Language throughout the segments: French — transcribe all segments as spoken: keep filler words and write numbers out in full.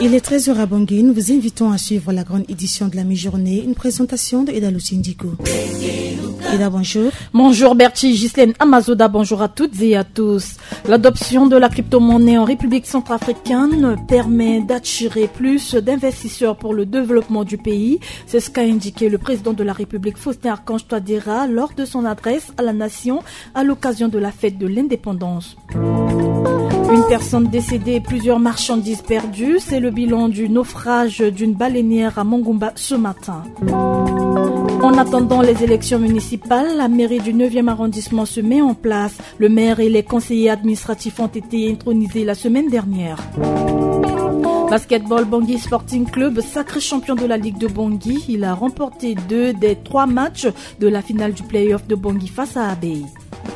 Il est treize heures à Bangui. Nous vous invitons à suivre la grande édition de la mi-journée, une présentation de Eda Lucindigo. Eda, bonjour. Bonjour Bertie, Ghislaine Amazoda, bonjour à toutes et à tous. L'adoption de la crypto-monnaie en République centrafricaine permet d'attirer plus d'investisseurs pour le développement du pays. C'est ce qu'a indiqué le président de la République, Faustin Archange Touadéra, lors de son adresse à la nation à l'occasion de la fête de l'indépendance. Une personne décédée et plusieurs marchandises perdues, c'est le bilan du naufrage d'une baleinière à Mongumba ce matin. En attendant les élections municipales, la mairie du neuvième arrondissement se met en place. Le maire et les conseillers administratifs ont été intronisés la semaine dernière. Basketball, Bangui Sporting Club, sacré champion de la Ligue de Bangui. Il a remporté deux des trois matchs de la finale du play-off de Bangui face à Abeille.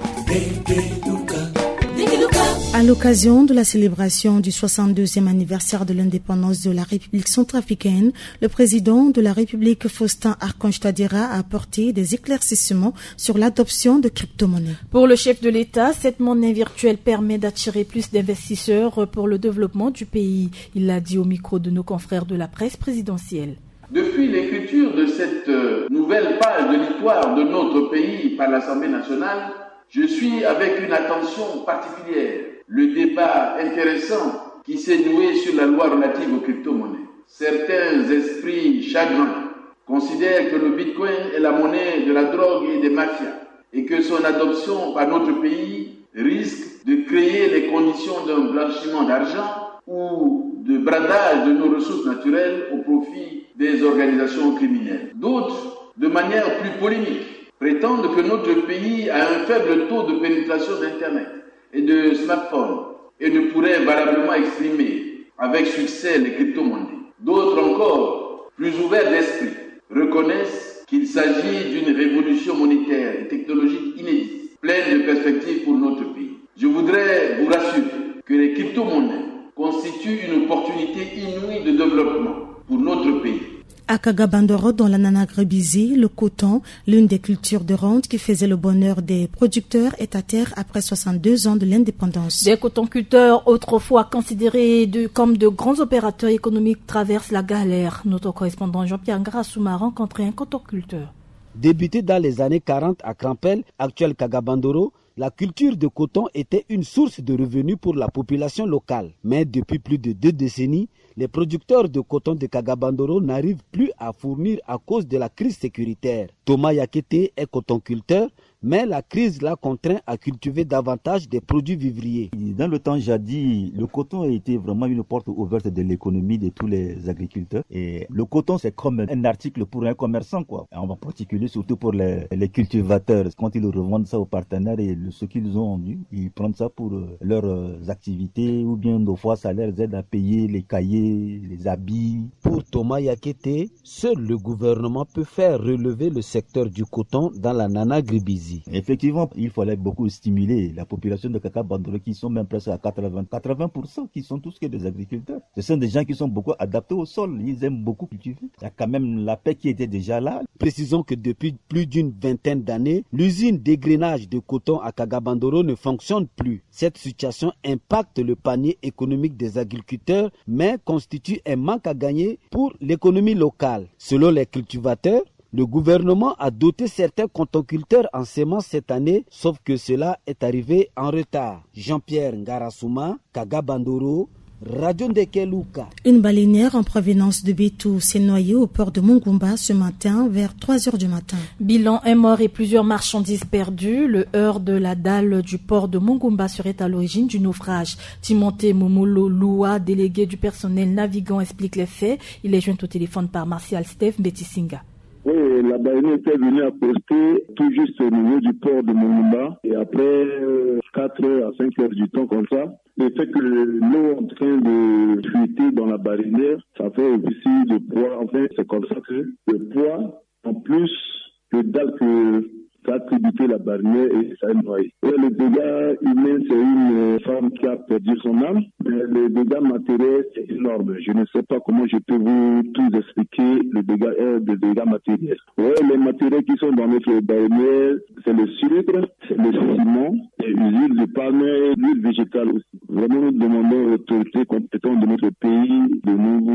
À l'occasion de la célébration du soixante-deuxième anniversaire de l'indépendance de la République centrafricaine, le président de la République, Faustin Archange Touadéra, a apporté des éclaircissements sur l'adoption de crypto-monnaies. Pour le chef de l'État, cette monnaie virtuelle permet d'attirer plus d'investisseurs pour le développement du pays. Il l'a dit au micro de nos confrères de la presse présidentielle. Depuis l'écriture de cette nouvelle page de l'histoire de notre pays par l'Assemblée nationale, je suis avec une attention particulière le débat intéressant qui s'est noué sur la loi relative aux crypto-monnaies. Certains esprits chagrins considèrent que le bitcoin est la monnaie de la drogue et des mafias et que son adoption par notre pays risque de créer les conditions d'un blanchiment d'argent ou de bradage de nos ressources naturelles au profit des organisations criminelles. D'autres, de manière plus polémique, prétendent que notre pays a un faible taux de pénétration d'Internet et de smartphones et ne pourrait valablement exprimer avec succès les crypto-monnaies. D'autres encore, plus ouverts d'esprit, reconnaissent qu'il s'agit d'une révolution monétaire et technologique inédite, pleine de perspectives pour notre pays. Je voudrais vous rassurer que les crypto-monnaies constituent une opportunité inouïe de développement pour notre pays. À Kagabandoro, dans la Nanagribisi, le coton, l'une des cultures de rente qui faisait le bonheur des producteurs, est à terre après soixante-deux ans de l'indépendance. Des cotonculteurs, autrefois considérés de, comme de grands opérateurs économiques, traversent la galère. Notre correspondant Jean-Pierre Ngarassouma a rencontré un cotonculteur. Débuté dans les années quarante à Crampel, actuel Kagabandoro, la culture de coton était une source de revenus pour la population locale. Mais depuis plus de deux décennies, les producteurs de coton de Kagabandoro n'arrivent plus à fournir à cause de la crise sécuritaire. Thomas Yakete est cotonculteur, mais la crise l'a contraint à cultiver davantage des produits vivriers. Dans le temps jadis, le coton a été vraiment une porte ouverte de l'économie de tous les agriculteurs. Et le coton, c'est comme un article pour un commerçant, quoi. En particulier, surtout pour les, les cultivateurs. Quand ils revendent ça aux partenaires et ce qu'ils ont eu, ils prennent ça pour leurs activités ou bien des fois ça leur aide à payer les cahiers, les habits. Pour Thomas Yakete, seul le gouvernement peut faire relever le secteur du coton dans la Nanagribisi. Effectivement, il fallait beaucoup stimuler la population de Kagabandoro qui sont même presque à quatre-vingts pour cent qui sont tous que des agriculteurs. Ce sont des gens qui sont beaucoup adaptés au sol, ils aiment beaucoup cultiver. Il y a quand même la paix qui était déjà là. Précisons que depuis plus d'une vingtaine d'années, l'usine d'égrenage de coton à Kagabandoro ne fonctionne plus. Cette situation impacte le panier économique des agriculteurs, mais constitue un manque à gagner pour l'économie locale. Selon les cultivateurs, le gouvernement a doté certains cotonculteurs en semences cette année, sauf que cela est arrivé en retard. Jean-Pierre Ngarassouma, Kagabandoro, Radio Ndekeluka. Une baleinière en provenance de Bétou s'est noyée au port de Mongumba ce matin vers trois heures du matin. Bilan un mort et plusieurs marchandises perdues. Le heurt de la dalle du port de Mongumba serait à l'origine du naufrage. Timothée Momolo Loua, délégué du personnel navigant, explique les faits. Il est joint au téléphone par Martial Steph Mbetisinga. Oui, la baleine était venue accoster tout juste au niveau du port de Mongumba et après euh, quatre à cinq heures du temps comme ça, le fait que l'eau est en train de fuiter dans la baleinière, ça fait aussi du poids. En fait, c'est comme ça que le poids, en plus que dalle que ça a tributé la baleinière et ça a noyé. Et le dégât humain, c'est une femme qui a perdu son âme, mais le dégât matériel, c'est énorme. Je ne sais pas comment je peux vous tout expliquer le dégât, euh, le dégât matériel. Ouais, les matériaux qui sont dans notre baleinière, c'est le sucre, c'est le ciment, et l'huile de palme, l'huile végétale aussi. Vraiment, nous demandons aux autorités compétentes de notre pays de nous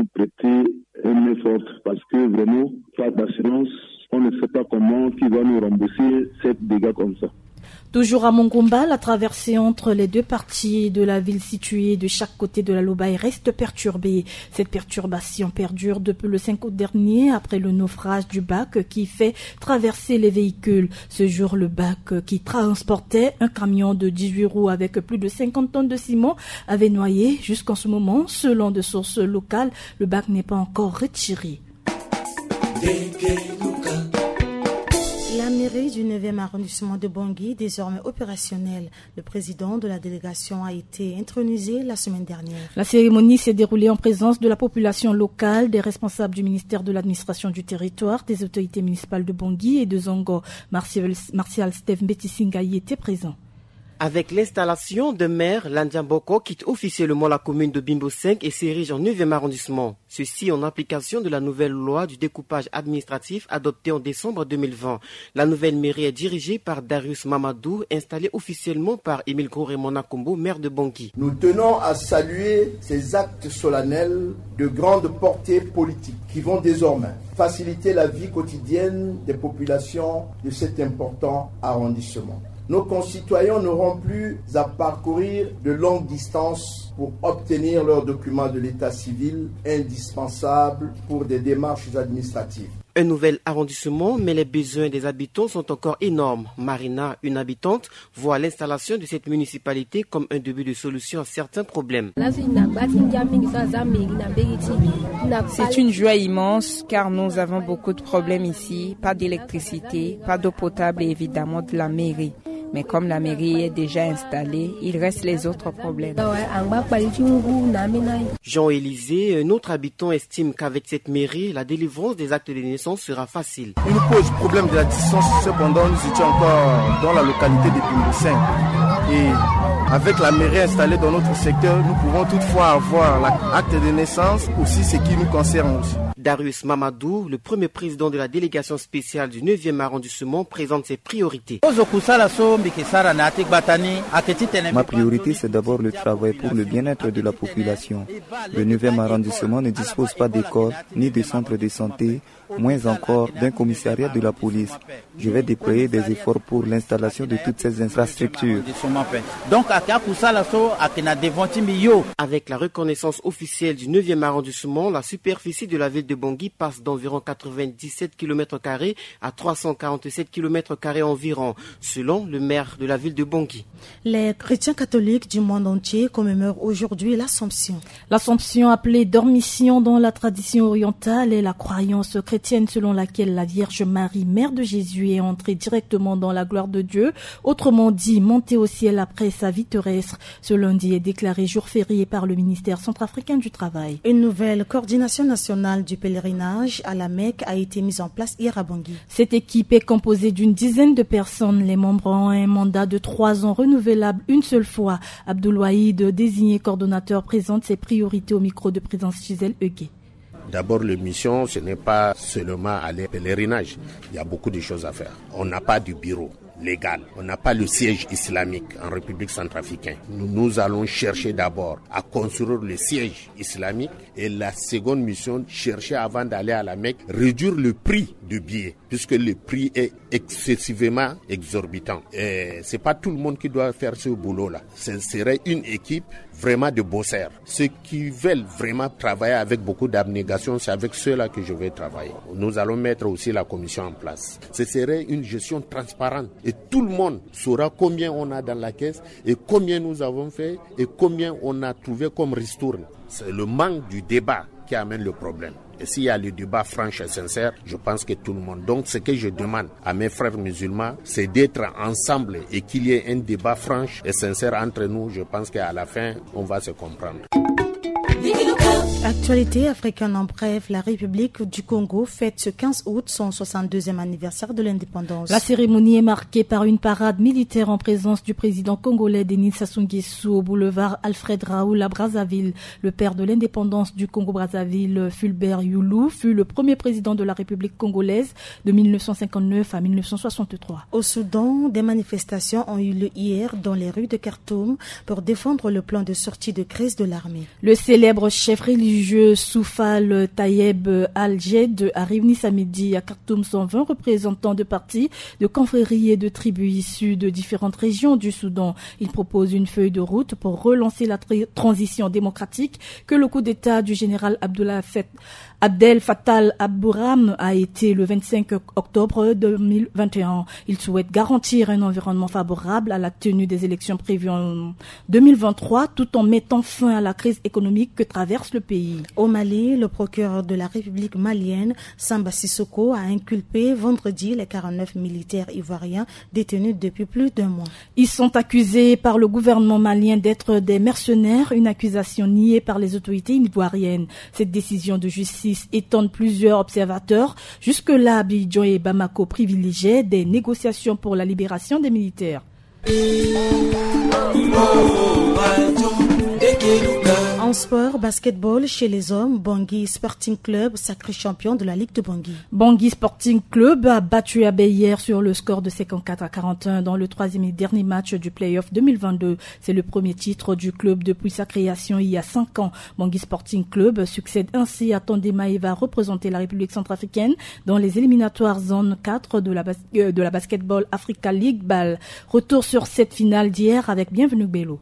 Toujours à Mongomba, la traversée entre les deux parties de la ville située de chaque côté de la Lobaye reste perturbée. Cette perturbation perdure depuis le cinq août dernier après le naufrage du bac qui fait traverser les véhicules. Ce jour, le bac qui transportait un camion de dix-huit roues avec plus de cinquante tonnes de ciment avait noyé. Jusqu'en ce moment, selon des sources locales, le bac n'est pas encore retiré. La mairie du neuvième arrondissement de Bangui, désormais opérationnelle. Le président de la délégation a été intronisé la semaine dernière. La cérémonie s'est déroulée en présence de la population locale, des responsables du ministère de l'administration du territoire, des autorités municipales de Bangui et de Zongo. Martial, Martial Steve Mbetisinga y était présent. Avec l'installation de maire, Landiamboko quitte officiellement la commune de Bimbo cinq et s'érige en neuvième arrondissement. Ceci en application de la nouvelle loi du découpage administratif adoptée en décembre deux mille vingt. La nouvelle mairie est dirigée par Darius Mamadou, installée officiellement par Émile Gros-Raymond Nakombo, maire de Bangui. Nous tenons à saluer ces actes solennels de grande portée politique qui vont désormais faciliter la vie quotidienne des populations de cet important arrondissement. Nos concitoyens n'auront plus à parcourir de longues distances pour obtenir leurs documents de l'état civil indispensables pour des démarches administratives. Un nouvel arrondissement, mais les besoins des habitants sont encore énormes. Marina, une habitante, voit l'installation de cette municipalité comme un début de solution à certains problèmes. C'est une joie immense car nous avons beaucoup de problèmes ici, pas d'électricité, pas d'eau potable et évidemment de la mairie. Mais comme la mairie est déjà installée, il reste les autres problèmes. Jean-Élisée, un autre habitant, estime qu'avec cette mairie, la délivrance des actes de naissance sera facile. Il nous pose problème de la distance, cependant nous étions encore dans la localité de Bimbo cinq. Et avec la mairie installée dans notre secteur, nous pouvons toutefois avoir l'acte de naissance, aussi ce qui nous concerne aussi. Darius Mamadou, le premier président de la délégation spéciale du neuvième arrondissement, présente ses priorités. Ma priorité, c'est d'abord le travail pour le bien-être de la population. Le neuvième arrondissement ne dispose pas d'école, ni de centre de santé, moins encore d'un commissariat de la police. Je vais déployer des efforts pour l'installation de toutes ces infrastructures. Avec la reconnaissance officielle du neuvième arrondissement, la superficie de la ville de Bangui passe d'environ quatre-vingt-dix-sept kilomètres carrés à trois cent quarante-sept kilomètres carrés environ, selon le maire de la ville de Bangui. Les chrétiens catholiques du monde entier commémorent aujourd'hui l'Assomption. L'Assomption, appelée Dormition dans la tradition orientale, est la croyance chrétienne selon laquelle la Vierge Marie, mère de Jésus, est entrée directement dans la gloire de Dieu, autrement dit montée au ciel après sa vie terrestre. Ce lundi est déclaré jour férié par le ministère centrafricain du Travail. Une nouvelle coordination nationale du pèlerinage à la Mecque a été mise en place hier à Bangui. Cette équipe est composée d'une dizaine de personnes. Les membres ont un mandat de trois ans renouvelable une seule fois. Abdoul Wahid, désigné coordonnateur, présente ses priorités au micro de présence Gisèle Eugué. D'abord, la mission, ce n'est pas seulement aller pèlerinage. Il y a beaucoup de choses à faire. On n'a pas de bureau légal. On n'a pas le siège islamique en République centrafricaine. Nous, nous allons chercher d'abord à construire le siège islamique et la seconde mission, chercher avant d'aller à la Mecque, réduire le prix du billet puisque le prix est excessivement exorbitant. Et c'est pas tout le monde qui doit faire ce boulot-là. Ce serait une équipe vraiment de bosseurs. Ceux qui veulent vraiment travailler avec beaucoup d'abnégation, c'est avec ceux-là que je vais travailler. Nous allons mettre aussi la commission en place. Ce serait une gestion transparente et tout le monde saura combien on a dans la caisse et combien nous avons fait et combien on a trouvé comme ristourne. C'est le manque du débat qui amène le problème. Et s'il y a le débat franc et sincère, je pense que tout le monde. Donc ce que je demande à mes frères musulmans, c'est d'être ensemble et qu'il y ait un débat franc et sincère entre nous. Je pense qu'à la fin, on va se comprendre. Actualité africaine en bref, la République du Congo fête ce quinze août son soixante-deuxième anniversaire de l'indépendance. La cérémonie est marquée par une parade militaire en présence du président congolais Denis Sassou Nguesso au boulevard Alfred Raoul à Brazzaville. Le père de l'indépendance du Congo-Brazzaville, Fulbert Youlou, fut le premier président de la République congolaise de mille neuf cent cinquante-neuf à mille neuf cent soixante-trois. Au Soudan, des manifestations ont eu lieu hier dans les rues de Khartoum pour défendre le plan de sortie de crise de l'armée. Le célèbre chef religieux prestigieux Soufal Tayeb Al-Jed a réuni samedi à Khartoum cent vingt représentants de partis, de confréries et de tribus issus de différentes régions du Soudan. Il propose une feuille de route pour relancer la tra- transition démocratique que le coup d'État du général Abdullah Fet Abdel Fattah al-Burhan a été le vingt-cinq octobre deux mille vingt et un. Il souhaite garantir un environnement favorable à la tenue des élections prévues en deux mille vingt-trois tout en mettant fin à la crise économique que traverse le pays. Au Mali, le procureur de la République malienne, Samba Sissoko, a inculpé vendredi les quarante-neuf militaires ivoiriens détenus depuis plus d'un mois. Ils sont accusés par le gouvernement malien d'être des mercenaires, une accusation niée par les autorités ivoiriennes. Cette décision de justice étonne plusieurs observateurs. Jusque-là, Abidjan et Bamako privilégiaient des négociations pour la libération des militaires. En sport, basketball, chez les hommes, Bangui Sporting Club, sacré champion de la Ligue de Bangui. Bangui Sporting Club a battu Abbey hier sur le score de cinquante-quatre à quarante et un dans le troisième et dernier match du play-off deux mille vingt-deux. C'est le premier titre du club depuis sa création il y a cinq ans. Bangui Sporting Club succède ainsi à Tondema et va représenter la République centrafricaine dans les éliminatoires zone quatre de la, bas- euh, de la Basketball Africa League B A L. Retour sur cette finale d'hier avec Bienvenue Bello.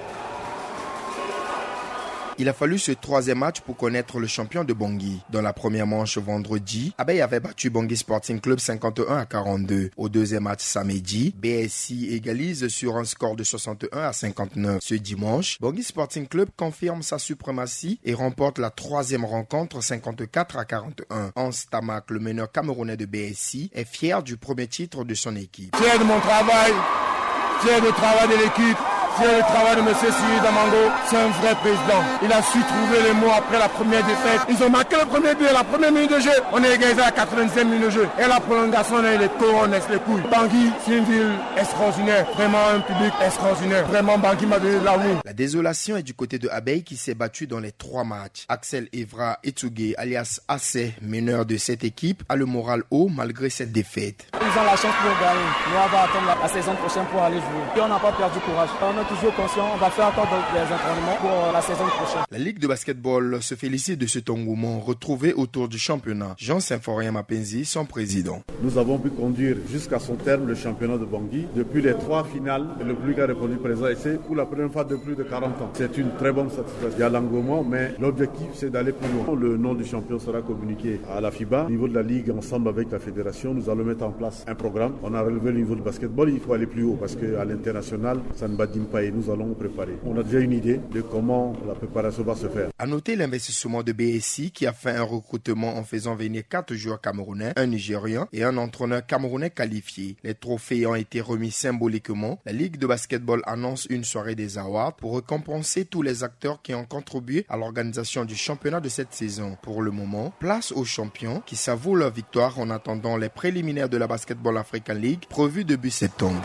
Il a fallu ce troisième match pour connaître le champion de Bangui. Dans la première manche vendredi, Abbey avait battu Bangui Sporting Club cinquante et un à quarante-deux. Au deuxième match samedi, B S I égalise sur un score de soixante et un à cinquante-neuf. Ce dimanche, Bangui Sporting Club confirme sa suprématie et remporte la troisième rencontre cinquante-quatre à quarante et un. Hans Tamak, le meneur camerounais de B S I, est fier du premier titre de son équipe. Fier de mon travail, fier du travail de l'équipe. C'est le travail de M. Siri Damango, c'est un vrai président. Il a su trouver les mots après la première défaite. Ils ont marqué le premier but, la première minute de jeu. On est égalisé à la quatre-vingt-cinquième minute de jeu. Et la prolongation, on a les taux, on laisse les couilles. Bangui, c'est une ville extraordinaire. Vraiment un public extraordinaire. Vraiment, Bangui m'a donné de l'amour. La désolation est du côté de Abbey qui s'est battu dans les trois matchs. Axel Evra Etougué, alias Assé, meneur de cette équipe, a le moral haut malgré cette défaite. Ils ont la chance pour gagner. Nous, on va attendre la, la saison prochaine pour aller jouer. Et on n'a pas perdu courage. On est toujours conscient, on va faire encore des entraînements pour la saison prochaine. La Ligue de basketball se félicite de cet engouement retrouvé autour du championnat. Jean Symphorien Mapenzi, son président. Nous avons pu conduire jusqu'à son terme le championnat de Bangui. Depuis les trois finales, le public a répondu présent et c'est pour la première fois de plus de quarante ans. C'est une très bonne satisfaction. Il y a l'engouement, mais l'objectif c'est d'aller plus loin. Le nom du champion sera communiqué à la FIBA. Au niveau de la Ligue, ensemble avec la fédération, nous allons mettre en place un programme. On a relevé le niveau de basketball, il faut aller plus haut parce qu'à l'international, ça ne badine pas et nous allons préparer. On a déjà une idée de comment la préparation va se faire. À noter l'investissement de B S I qui a fait un recrutement en faisant venir quatre joueurs camerounais, un Nigérian et un entraîneur camerounais qualifié. Les trophées ont été remis symboliquement. La Ligue de basketball annonce une soirée des awards pour récompenser tous les acteurs qui ont contribué à l'organisation du championnat de cette saison. Pour le moment, place aux champions qui savourent leur victoire en attendant les préliminaires de la Basketball African League prévus début septembre.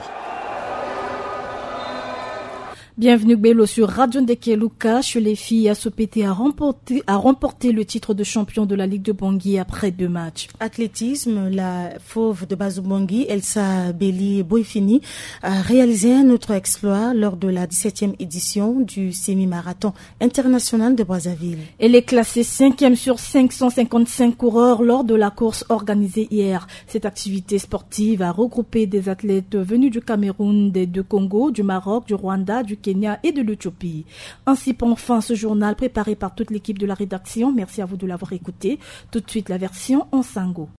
Bienvenue Bello sur Radio Ndekeluka. Chez les filles, Asopété a remporté, a remporté le titre de champion de la Ligue de Bangui après deux matchs. Athlétisme, la fauve de Bazou Bangui, Elsa Belli Boifini, a réalisé un autre exploit lors de la dix-septième édition du semi-marathon international de Brazzaville. Elle est classée cinquième sur cinq cent cinquante-cinq coureurs lors de la course organisée hier. Cette activité sportive a regroupé des athlètes venus du Cameroun, des deux Congo, du Maroc, du Rwanda, du Kenya et de l'Éthiopie. Ainsi prend fin ce journal préparé par toute l'équipe de la rédaction. Merci à vous de l'avoir écouté. Tout de suite la version en sango.